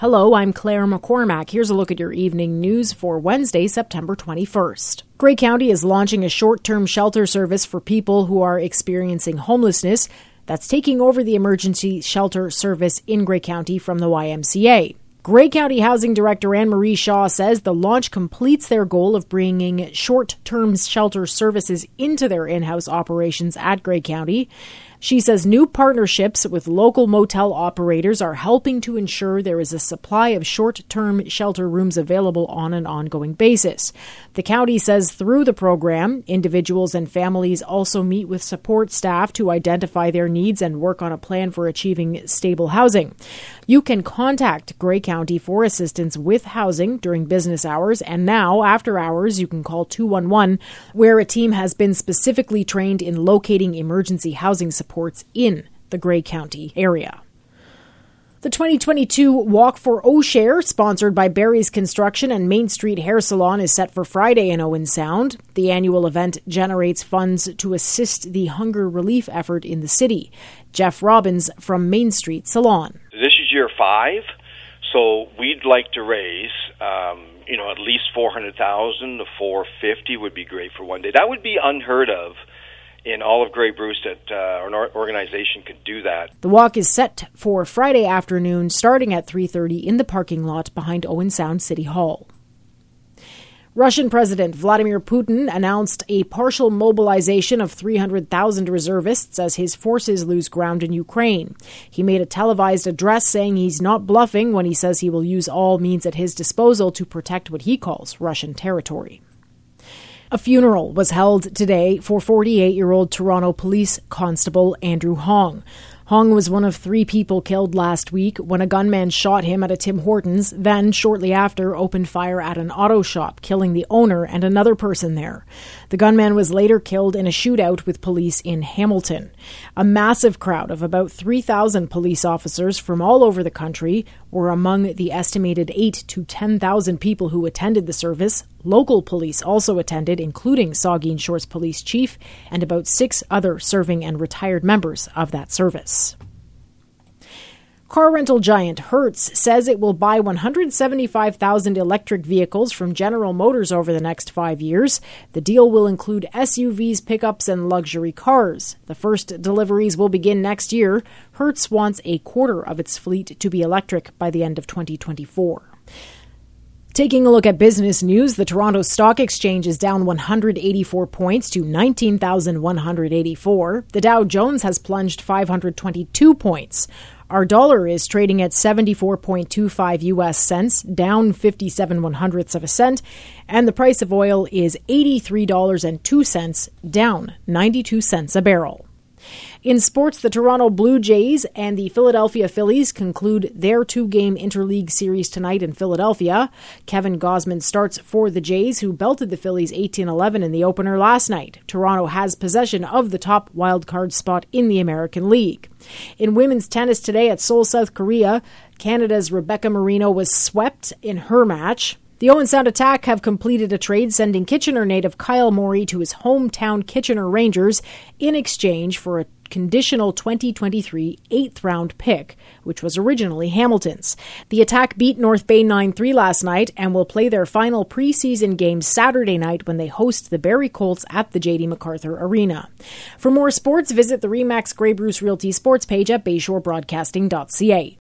Hello, I'm Claire McCormack. Here's a look at your evening news for Wednesday, September 21st. Grey County is launching a short-term shelter service for people who are experiencing homelessness that's taking over the emergency shelter service in Grey County from the YMCA. Grey County Housing Director Anne-Marie Shaw says the launch completes their goal of bringing short-term shelter services into their in-house operations at Grey County. She says new partnerships with local motel operators are helping to ensure there is a supply of short-term shelter rooms available on an ongoing basis. The county says through the program, individuals and families also meet with support staff to identify their needs and work on a plan for achieving stable housing. You can contact Grey County for assistance with housing during business hours, and now, after hours, you can call 211, where a team has been specifically trained in locating emergency housing supports in the Grey County area. The 2022 Walk for O'Share, sponsored by Barry's Construction and Main Street Hair Salon, is set for Friday in Owen Sound. The annual event generates funds to assist the hunger relief effort in the city. Jeff Robbins from Main Street Salon. This is year 5, so we'd like to raise, at least $400,000 to $450 would be great for one day. That would be unheard of in all of Grey Bruce that an organization could do that. The walk is set for Friday afternoon, starting at 3:30 in the parking lot behind Owen Sound City Hall. Russian President Vladimir Putin announced a partial mobilization of 300,000 reservists as his forces lose ground in Ukraine. He made a televised address saying he's not bluffing when he says he will use all means at his disposal to protect what he calls Russian territory. A funeral was held today for 48-year-old Toronto Police Constable Andrew Hong. Hong was one of 3 people killed last week when a gunman shot him at a Tim Hortons, then shortly after opened fire at an auto shop, killing the owner and another person there. The gunman was later killed in a shootout with police in Hamilton. A massive crowd of about 3,000 police officers from all over the country were among the estimated 8,000 to 10,000 people who attended the service. Local police also attended, including Saugeen Shores Police Chief and about 6 other serving and retired members of that service. Car rental giant Hertz says it will buy 175,000 electric vehicles from General Motors over the next 5 years. The deal will include SUVs, pickups, and luxury cars. The first deliveries will begin next year. Hertz wants a quarter of its fleet to be electric by the end of 2024. Taking a look at business news, the Toronto Stock Exchange is down 184 points to 19,184. The Dow Jones has plunged 522 points. Our dollar is trading at 74.25 U.S. cents, down 57/100ths of a cent, and the price of oil is $83.02, down 92 cents a barrel. In sports, the Toronto Blue Jays and the Philadelphia Phillies conclude their 2-game interleague series tonight in Philadelphia. Kevin Gausman starts for the Jays, who belted the Phillies 18-11 in the opener last night. Toronto has possession of the top wildcard spot in the American League. In women's tennis today at Seoul, South Korea, Canada's Rebecca Marino was swept in her match. The Owen Sound Attack have completed a trade sending Kitchener native Kyle Morey to his hometown Kitchener Rangers in exchange for a conditional 2023 8th-round pick, which was originally Hamilton's. The Attack beat North Bay 9-3 last night and will play their final preseason game Saturday night when they host the Barrie Colts at the J.D. MacArthur Arena. For more sports, visit the RE/MAX Grey Bruce Realty sports page at bayshorebroadcasting.ca.